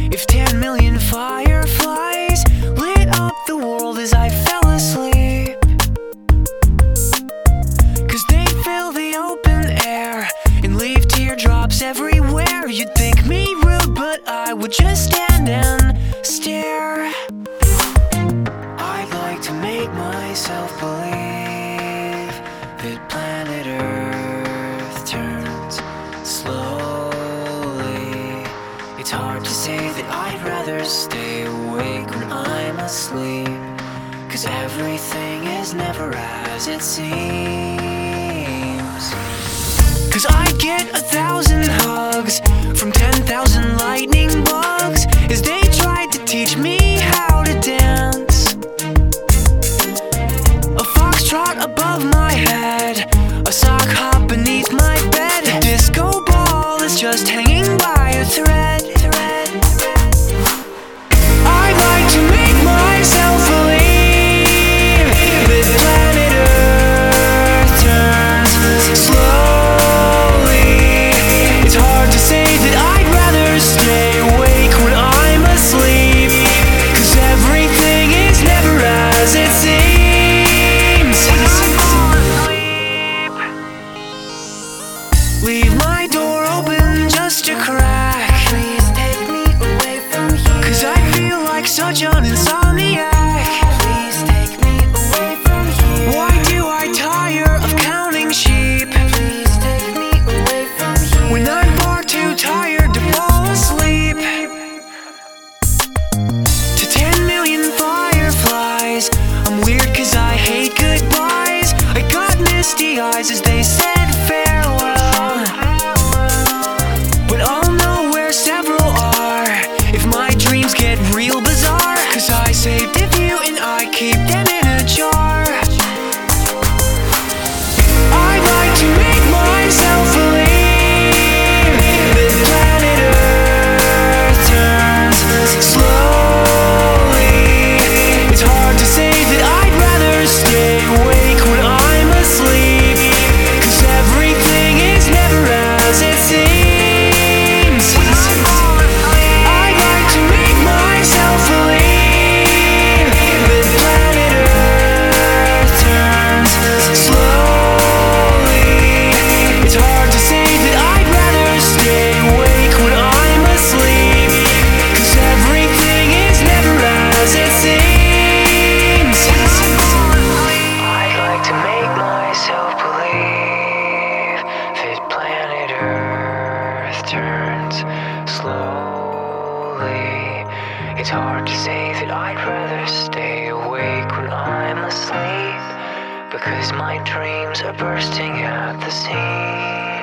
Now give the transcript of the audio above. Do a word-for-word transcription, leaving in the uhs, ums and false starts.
If ten million fireflies lit up the world as I fell asleep, 'cause they fill the open air and leave teardrops everywhere, you'd think me rude, but I would just stand and stare. I'd like to make myself believe that planet Earth turns slowly. It's hard to say that I'd rather stay awake when I'm asleep, 'cause everything is never as it seems. 'Cause I get a thousand hugs from ten thousand lightning bugs as they tried to teach me how to dance. A foxtrot above my head, a sock hop beneath my bed, a disco ball is just hanging by a thread. I'd like to make myself believe that planet Earth turns slowly. It's hard to say that I'd rather stay awake when I'm asleep, 'cause everything is never as it seems. Leave my door open just a crack, please take me away from here, 'cause I feel like such an insomniac. Please take me away from here. Why do I tire of counting sheep? Please take me away from here, when I'm far too tired to fall asleep. To ten million fireflies, I'm weird 'cause I hate goodbyes. I got misty eyes as they said farewell, but I'll know where several are if my dreams get real bizarre, 'cause I saved a few and I keep them in a jar. I'd like to make myself believe that planet Earth turns slowly. It's hard to say that I'd rather stay awake when I'm asleep, 'cause everything is never as it seems. I'd like to make myself believe that planet Earth turns slowly. It's hard to say that I'd rather stay awake when I'm asleep, 'cause everything is never as it seems. I'd like to make myself believe that planet Earth turns slowly. It's hard to say that I'd rather stay awake when I'm asleep, because my dreams are bursting at the seams.